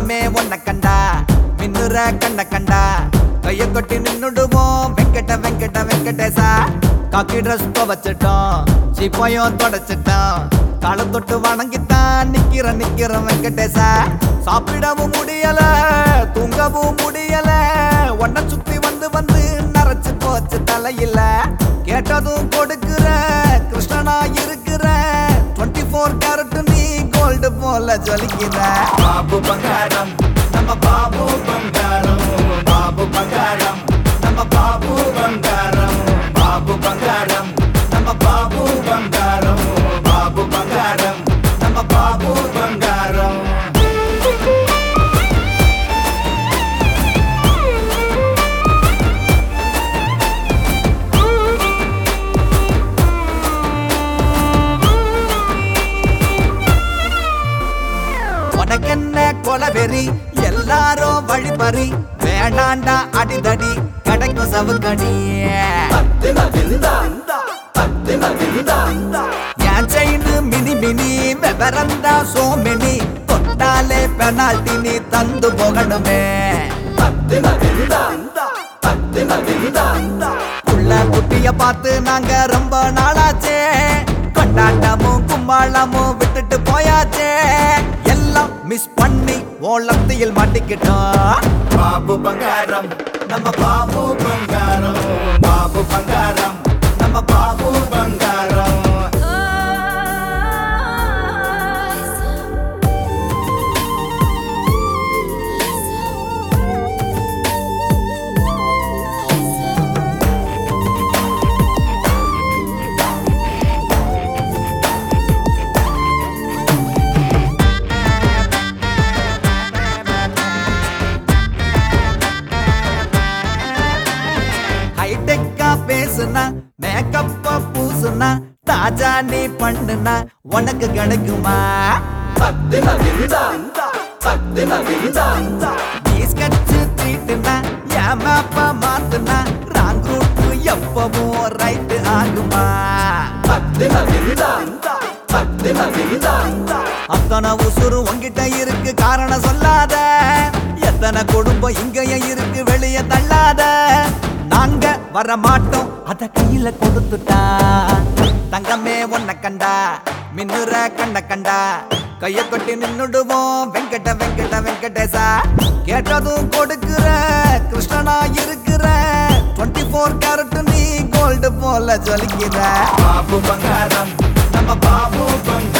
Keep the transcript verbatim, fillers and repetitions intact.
தங்கமே ஒன்ன கண்டா மின்னுற கண்ட கண்டா கைய கொட்டி நின்னுடுவோம் வெங்கட வெங்கட வெங்கடேசா காக்கி ட்ரெஸ் துவச்சிட்டோம் சீப்பையும் தொடச்சிட்டோம் காலை தொட்டு வணங்கித்தான் நிக்கிற நிக்கிற வெங்கடேசா சாப்பிடவும் முடியல தூங்கவும் முடியல ஒன்ன சுத்தி வந்து வந்து நரைச்சு போச்சு தலையில கேட்டதும் கொடுக்கிற கிருஷ்ணனா இருக்கிற டுவெண்ட்டி ஃபோர் கேரட் நீ கோல்டு போல ஜொலிக்கிற பாபு பங்காரம் நம்ம பாபு பங்காரம் பாபு பங்காரம் நம்ம பாபு பங்காரம் பாபு பங்காரம் நம்ம பாபு பங்காரம் பாபு பங்காரம் நம்ம பாபு பங்காரம் உனக்கென்ன கொலவெறி எல்லாரும் வழிபறி வேண்டாண்டா அடிதடி கிடைக்கும் சவுக்கடி என் செயின் மினி மினி விவரந்தா சோமினி தொட்டாலே பெனால்டி நீ தந்து போகணுமே உள்ள குட்டிய பார்த்து நாங்க ரொம்ப நாளாச்சே கொண்டாட்டமும் கும்பாளமும் விட்டுட்டு போயாச்சே எல்லாம் மிஸ் பண்ணி ஓலத்தையில் மாட்டிக்கிட்டோம் பாபு பங்காரம் நம்ம பாபு பங்காரம் பாபு பங்காரம் நம்ம பாபு பங்காரம் ஹைடெக்கா பேசுனா மேக்கப்ப பூசுனா தாஜா நீ பண்ணுனா உனக்கு கிடைக்குமா நீ ஸ்கெட்ச் தீட்டுனா என் மேப்ப மாத்துனா ராங் ரூட் எப்பவும் ரைட் ஆகுமா அத்தனை உசுறு உங்கிட்ட இருக்கு காரணம் சொல்லாத எத்தனை குடும்பம் இங்கேயே இருக்கு வெளியே தள்ளாத நாங்க வர மாட்டோம் அத கையில கொடுத்துட்டா தங்கமே ஒன்ன கண்டா மின்னுற கண்ட கண்டா கைய கொட்டி நின்னுடுவோம் வெங்கட வெங்கட வெங்கடேசா கேட்டதும் கொடுக்கிற கிருஷ்ணனா இருக்கிற டுவெண்ட்டி ஃபோர் கேரட் நீ கோல்டு போல ஜொலிக்கிற பாபு பங்காரம் நம்ம பாபு பங்காரம்